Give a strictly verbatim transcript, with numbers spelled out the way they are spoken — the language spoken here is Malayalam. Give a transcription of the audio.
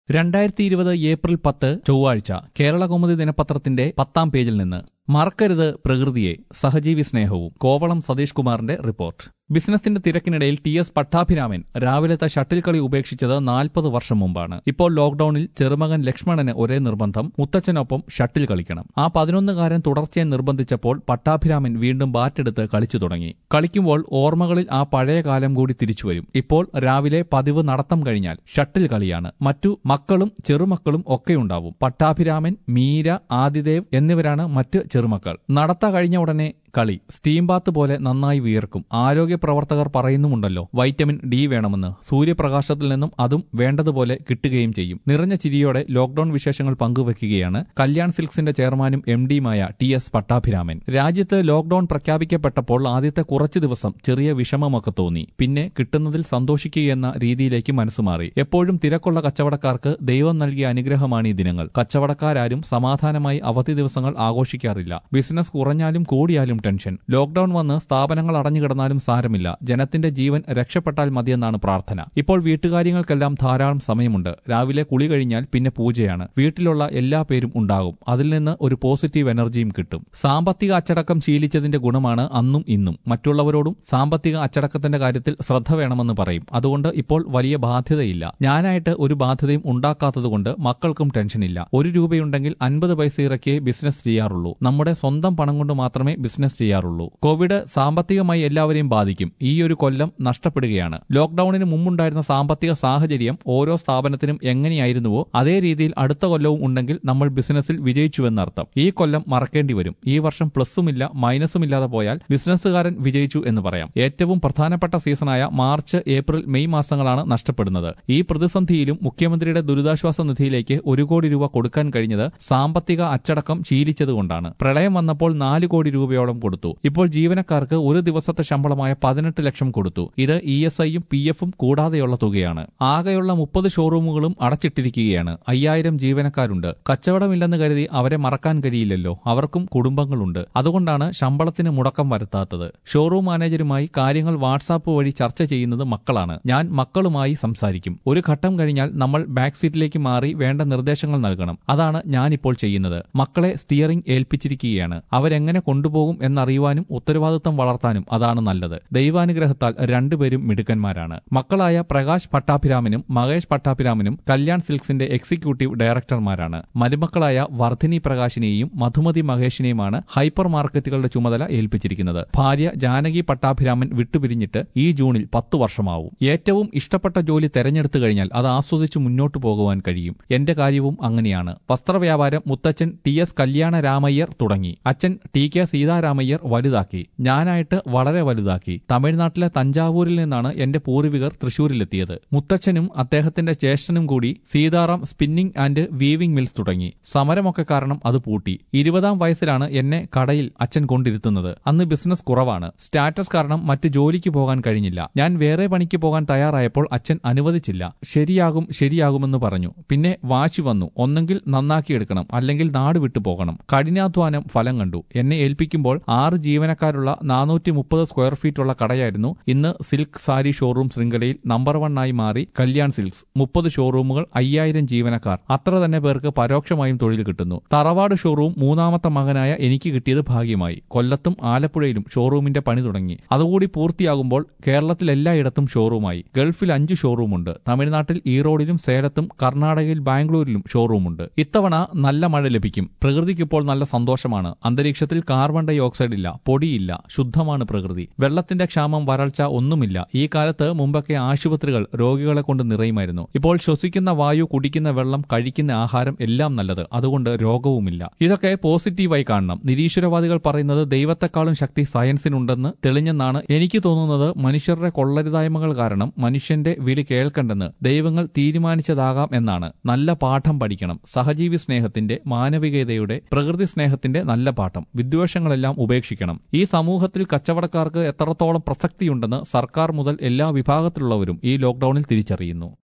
രണ്ടായിരത്തി ഇരുപത് ഏപ്രിൽ പത്ത് ചൊവ്വാഴ്ച കേരളകൗമുദി ദിനപത്രത്തിന്റെ പത്താം പേജിൽ നിന്ന് മറക്കരുത് പ്രകൃതിയെ, സഹജീവി സ്നേഹവും. കോവളം സതീഷ് കുമാറിന്റെ റിപ്പോർട്ട്. ബിസിനസിന്റെ തിരക്കിനിടയിൽ ടി എസ് പട്ടാഭിരാമൻ രാവിലത്തെ ഷട്ടിൽ കളി ഉപേക്ഷിച്ചത് നാൽപ്പത് വർഷം മുമ്പാണ്. ഇപ്പോൾ ലോക്ഡൌണിൽ ചെറുമകൻ ലക്ഷ്മണന് ഒരേ നിർബന്ധം, മുത്തച്ഛനൊപ്പം ഷട്ടിൽ കളിക്കണം. ആ പതിനൊന്നുകാരൻ തുടർച്ചയായി നിർബന്ധിച്ചപ്പോൾ പട്ടാഭിരാമൻ വീണ്ടും ബാറ്റെടുത്ത് കളിച്ചു തുടങ്ങി. കളിക്കുമ്പോൾ ഓർമ്മകളിൽ ആ പഴയ കാലം കൂടി തിരിച്ചുവരും. ഇപ്പോൾ രാവിലെ പതിവ് നടത്തം കഴിഞ്ഞാൽ ഷട്ടിൽ കളിയാണ്. മറ്റു മക്കളും ചെറുമക്കളും ഒക്കെയുണ്ടാവും. പട്ടാഭിരാമൻ, മീര, ആദിദേവ് എന്നിവരാണ് മറ്റ് ചെറുമക്കൾ. നടത്ത കഴിഞ്ഞ ഉടനെ കളി. സ്റ്റീം ബാത്ത് പോലെ നന്നായി വിയർക്കും. ആരോഗ്യ പ്രവർത്തകർ പറയുന്നുമുണ്ടല്ലോ വൈറ്റമിൻ ഡി വേണമെന്ന്. സൂര്യപ്രകാശത്തിൽ നിന്നും അതും വേണ്ടതുപോലെ കിട്ടുകയും ചെയ്യും. നിറഞ്ഞ ചിരിയോടെ ലോക്ഡൌൺ വിശേഷങ്ങൾ പങ്കുവെക്കുകയാണ് കല്യാൺ സിൽക്സിന്റെ ചെയർമാനും എം ഡിയുമായ ടി എസ് പട്ടാഭിരാമൻ. രാജ്യത്ത് ലോക്ഡൌൺ പ്രഖ്യാപിക്കപ്പെട്ടപ്പോൾ ആദ്യത്തെ കുറച്ചു ദിവസം ചെറിയ വിഷമമൊക്കെ തോന്നി. പിന്നെ കിട്ടുന്നതിൽ സന്തോഷിക്കുകയെന്ന രീതിയിലേക്ക് മനസ്സ് മാറി. എപ്പോഴും തിരക്കുള്ള കച്ചവടക്കാർക്ക് ദൈവം നൽകിയ അനുഗ്രഹമാണ് ഈ ദിനങ്ങൾ. കച്ചവടക്കാരും സമാധാനമായി അവധി ദിവസങ്ങൾ ആഘോഷിക്കാറില്ല. ബിസിനസ് കുറഞ്ഞാലും കൂടിയാലും ടെൻഷൻ. ലോക്ഡൌൺ വന്ന് സ്ഥാപനങ്ങൾ അടഞ്ഞുകിടന്നാലും സാരമില്ല, ജനത്തിന്റെ ജീവൻ രക്ഷപ്പെട്ടാൽ മതിയെന്നാണ് പ്രാർത്ഥന. ഇപ്പോൾ വീട്ടുകാര്യങ്ങൾക്കെല്ലാം ധാരാളം സമയമുണ്ട്. രാവിലെ കുളി കഴിഞ്ഞാൽ പിന്നെ പൂജയാണ്. വീട്ടിലുള്ള എല്ലാ പേരും ഉണ്ടാകും. അതിൽ നിന്ന് ഒരു പോസിറ്റീവ് എനർജിയും കിട്ടും. സാമ്പത്തിക അച്ചടക്കം ശീലിച്ചതിന്റെ ഗുണമാണ് അന്നും ഇന്നും. മറ്റുള്ളവരോടും സാമ്പത്തിക അച്ചടക്കത്തിന്റെ കാര്യത്തിൽ ശ്രദ്ധ വേണമെന്ന് പറയും. അതുകൊണ്ട് ഇപ്പോൾ വലിയ ബാധ്യതയില്ല. ഞാനായിട്ട് ഒരു ബാധ്യതയും ഉണ്ടാക്കാത്തതുകൊണ്ട് മക്കൾക്കും ടെൻഷനില്ല. ഒരു രൂപയുണ്ടെങ്കിൽ അൻപത് പൈസ ഇറക്കിയേ ബിസിനസ് ചെയ്യാറുള്ളൂ. നമ്മുടെ സ്വന്തം പണം കൊണ്ട് മാത്രമേ ബിസിനസ് ചെയ്യാറുള്ളൂ. കോവിഡ് സാമ്പത്തികമായി എല്ലാവരെയും ബാധിക്കും. ഈ ഒരു കൊല്ലം നഷ്ടപ്പെടുകയാണ്. ലോക്ഡൌണിന് മുമ്പുണ്ടായിരുന്ന സാമ്പത്തിക സാഹചര്യം ഓരോ സ്ഥാപനത്തിനും എങ്ങനെയായിരുന്നുവോ അതേ രീതിയിൽ അടുത്ത കൊല്ലവും ഉണ്ടെങ്കിൽ നമ്മൾ ബിസിനസ്സിൽ വിജയിച്ചുവെന്നർത്ഥം. ഈ കൊല്ലം മറക്കേണ്ടി വരും. ഈ വർഷം പ്ലസുമില്ല മൈനസുമില്ലാതെ പോയാൽ ബിസിനസ്സുകാരൻ വിജയിച്ചു എന്ന് പറയാം. ഏറ്റവും പ്രധാനപ്പെട്ട സീസണായ മാർച്ച്, ഏപ്രിൽ, മെയ് മാസങ്ങളാണ് നഷ്ടപ്പെടുന്നത്. ഈ പ്രതിസന്ധിയിലും മുഖ്യമന്ത്രിയുടെ ദുരിതാശ്വാസ നിധിയിലേക്ക് ഒരു കോടി രൂപ കൊടുക്കാൻ കഴിഞ്ഞത് സാമ്പത്തിക അച്ചടക്കം ശീലിച്ചതുകൊണ്ടാണ്. പ്രളയം വന്നപ്പോൾ നാല് കോടി രൂപയോളം കൊടുത്തു. ഇപ്പോൾ ജീവനക്കാർക്ക് ഒരു ദിവസത്തെ ശമ്പളമായ പതിനെട്ട് ലക്ഷം കൊടുത്തു. ഇത് ഇ എസ് ഐയും പി എഫും കൂടാതെയുള്ള തുകയാണ്. ആകെയുള്ള മുപ്പത് ഷോറൂമുകളും അടച്ചിട്ടിരിക്കുകയാണ്. അയ്യായിരം ജീവനക്കാരുണ്ട്. കച്ചവടമില്ലെന്ന് കരുതി അവരെ മറക്കാൻ കഴിയില്ലല്ലോ. അവർക്കും കുടുംബങ്ങളുണ്ട്. അതുകൊണ്ടാണ് ശമ്പളത്തിന് മുടക്കം വരുത്താത്തത്. ഷോറൂം മാനേജരുമായി കാര്യങ്ങൾ വാട്സാപ്പ് വഴി ചർച്ച ചെയ്യുന്നത് മക്കളാണ്. ഞാൻ മക്കളുമായി സംസാരിക്കും. ഒരു ഘട്ടം കഴിഞ്ഞാൽ നമ്മൾ ബാക്ക് സീറ്റിലേക്ക് മാറി വേണ്ട നിർദ്ദേശങ്ങൾ നൽകണം. അതാണ് ഞാനിപ്പോൾ ചെയ്യുന്നത്. മക്കളെ സ്റ്റിയറിംഗ് ഏൽപ്പിച്ചിരിക്കുകയാണ്. അവരെങ്ങനെ കൊണ്ടുപോകും എന്നറിയുവാനും ഉത്തരവാദിത്തം വളർത്താനും അതാണ് നല്ലത്. ദൈവാനുഗ്രഹത്താൽ രണ്ടുപേരും മിടുക്കന്മാരാണ്. മക്കളായ പ്രകാശ് പട്ടാഭിരാമനും മഹേഷ് പട്ടാഭിരാമനും കല്യാൺ സിൽക്സിന്റെ എക്സിക്യൂട്ടീവ് ഡയറക്ടർമാരാണ്. മരുമക്കളായ വർദ്ധിനി പ്രകാശിനെയും മധുമതി മഹേഷിനെയുമാണ് ഹൈപ്പർ മാർക്കറ്റുകളുടെ ചുമതല ഏൽപ്പിച്ചിരിക്കുന്നത്. ഭാര്യ ജാനകി പട്ടാഭിരാമൻ വിട്ടുപിരിഞ്ഞിട്ട് ഈ ജൂണിൽ പത്തു വർഷമാവും. ഏറ്റവും ഇഷ്ടപ്പെട്ട ജോലി തെരഞ്ഞെടുത്തു കഴിഞ്ഞാൽ അത് ആസ്വദിച്ചു മുന്നോട്ടു പോകുവാൻ കഴിയും. എന്റെ കാര്യവും അങ്ങനെയാണ്. വസ്ത്രവ്യാപാരം മുത്തച്ഛൻ ടി എസ് കല്യാണ രാമയ്യർ തുടങ്ങി. അച്ഛൻ ടി കെ സീതാരാമയ്യർ വലുതാക്കി. ഞാനായിട്ട് വളരെ വലുതാക്കി. തമിഴ്നാട്ടിലെ തഞ്ചാവൂരിൽ നിന്നാണ് എന്റെ പൂർവികർ തൃശൂരിലെത്തിയത്. മുത്തച്ഛനും അദ്ദേഹത്തിന്റെ ജ്യേഷ്ഠനും കൂടി Seetharam spinning and weaving mills തുടങ്ങി. സമരമൊക്കെ കാരണം അത് പൂട്ടി. ഇരുപതാം വയസ്സിലാണ് എന്നെ കടയിൽ അച്ഛൻ കൊണ്ടിരുത്തുന്നത്. അന്ന് ബിസിനസ് കുറവാണ്. സ്റ്റാറ്റസ് കാരണം മറ്റ് ജോലിക്ക് പോകാൻ കഴിഞ്ഞില്ല. ഞാൻ വേറെ പണിക്ക് പോകാൻ തയ്യാറായപ്പോൾ അച്ഛൻ അനുവദിച്ചില്ല. ശരിയാകും ശരിയാകുമെന്ന് പറഞ്ഞു. പിന്നെ വാശി വന്നു. ഒന്നെങ്കിൽ നന്നാക്കിയെടുക്കണം, അല്ലെങ്കിൽ നാട് വിട്ടു പോകണം. കഠിനാധ്വാനം ഫലം കണ്ടു. എന്നെ ഏൽപ്പിക്കുമ്പോൾ ആറ് ജീവനക്കാരുള്ള നാനൂറ്റി മുപ്പത് സ്ക്വയർ ഫീറ്റുള്ള കടയായിരുന്നു. ഇന്ന് സിൽക്ക് സാരി ഷോറൂം ശൃംഖലയിൽ നമ്പർ വൺ ആയി മാറി കല്യാൺ സിൽക്സ്. മുപ്പത് ഷോറൂമുകൾ, അയ്യായിരം ജീവനക്കാർ. അത്ര തന്നെ പേർക്ക് പരോക്ഷമായും തൊഴിൽ കിട്ടുന്നു. തറവാട് ഷോറൂം മൂന്നാമത്തെ മകനായ എനിക്ക് കിട്ടിയത് ഭാഗ്യമായി. കൊല്ലത്തും ആലപ്പുഴയിലും ഷോറൂമിന്റെ പണി തുടങ്ങി. അതുകൂടി പൂർത്തിയാകുമ്പോൾ കേരളത്തിൽ എല്ലായിടത്തും ഷോറൂമായി. ഗൾഫിൽ അഞ്ച് ഷോറൂമുണ്ട്. തമിഴ്നാട്ടിൽ ഈറോഡിലും സേലത്തും കർണാടകയിൽ ബാംഗ്ലൂരിലും ഷോറൂമുണ്ട്. ഇത്തവണ നല്ല മഴ ലഭിക്കും. പ്രകൃതിക്കിപ്പോൾ നല്ല സന്തോഷമാണ്. അന്തരീക്ഷത്തിൽ കാർബൺ ഡൈ ഓക്സൈഡ് ഇല്ല, പൊടിയില്ല, ശുദ്ധമാണ് പ്രകൃതി. വെള്ളത്തിന്റെ ക്ഷാമം, വരൾച്ച ഒന്നുമില്ല. ഈ കാലത്ത് മുമ്പൊക്കെ ആശുപത്രികൾ രോഗികളെ കൊണ്ട് നിറയുമായിരുന്നു. ഇപ്പോൾ ശ്വസിക്കുന്ന വായു, കുടിക്കുന്ന വെള്ളം, കഴിക്കുന്ന ആഹാരം എല്ലാം നല്ലത്. അതുകൊണ്ട് രോഗവുമില്ല. ഇതൊക്കെ പോസിറ്റീവായി കാണണം. നിരീശ്വരവാദികൾ പറയുന്നത് ദൈവത്തെക്കാളും ശക്തി സയൻസിനുണ്ടെന്ന് തെളിഞ്ഞെന്നാണ് എനിക്ക് തോന്നുന്നത്. മനുഷ്യരുടെ കൊള്ളരുതായ്മകൾ കാരണം മനുഷ്യന്റെ വിളി കേൾക്കണ്ടെന്ന് ദൈവങ്ങൾ തീരുമാനിച്ചതാകാം എന്നാണ്. നല്ല പാഠം പഠിക്കണം. സഹജീവി സ്നേഹത്തിന്റെ, മാനവികതയുടെ, പ്രകൃതി സ്നേഹത്തിന്റെ നല്ല പാഠം. വിദ്വേഷങ്ങളെല്ലാം ഉപേക്ഷിക്കണം. ഈ സമൂഹത്തിൽ കച്ചവടക്കാർക്ക് എത്രത്തോളം പ്രസക്തിയുണ്ടെന്ന് സർക്കാർ മുതൽ എല്ലാ വിഭാഗത്തിലുള്ളവരും ഈ ലോക്ഡൌണിൽ തിരിച്ചറിയുന്നു.